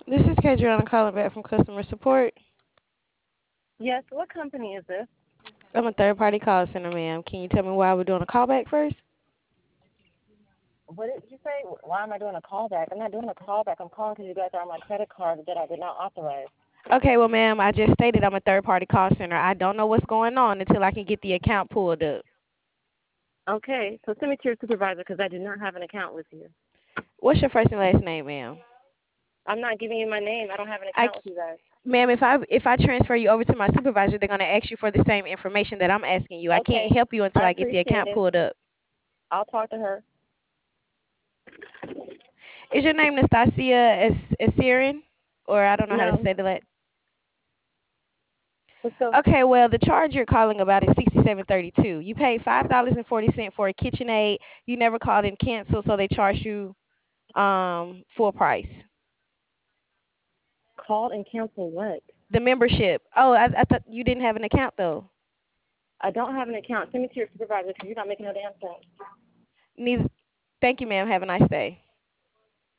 This is Kadriana calling back from customer support. Yes, what company is this? I'm a third party call center, ma'am. Can you tell me why we're doing a callback first? What did you say? Why am I doing a callback? I'm not doing a callback. I'm calling because you guys are on my credit card that I did not authorize. Okay, well, ma'am, I just stated I'm a third party call center. I don't know what's going on until I can get the account pulled up. Okay, so send me to your supervisor because I do not have an account with you. What's your first and last name, ma'am? I'm not giving you my name. I don't have an I, account with you guys. ma'am, if I transfer you over to my supervisor, they're gonna ask you for the same information that I'm asking you. I can't Okay, help you until I I get the appreciate account it. pulled up. I'll talk to her. Is your name Nastasia Asirin? Or I don't know how to No, say the last. let's go. Okay, well, the charge you're calling about is 67.32. You paid $5.40 for a KitchenAid. You never called in cancel, so they charged you full price. Call and cancel what? The membership. Oh, I thought you didn't have an account though. I don't have an account. Send me to your supervisor because you're not making no damn sense. Neither. Thank you, ma'am. Have a nice day.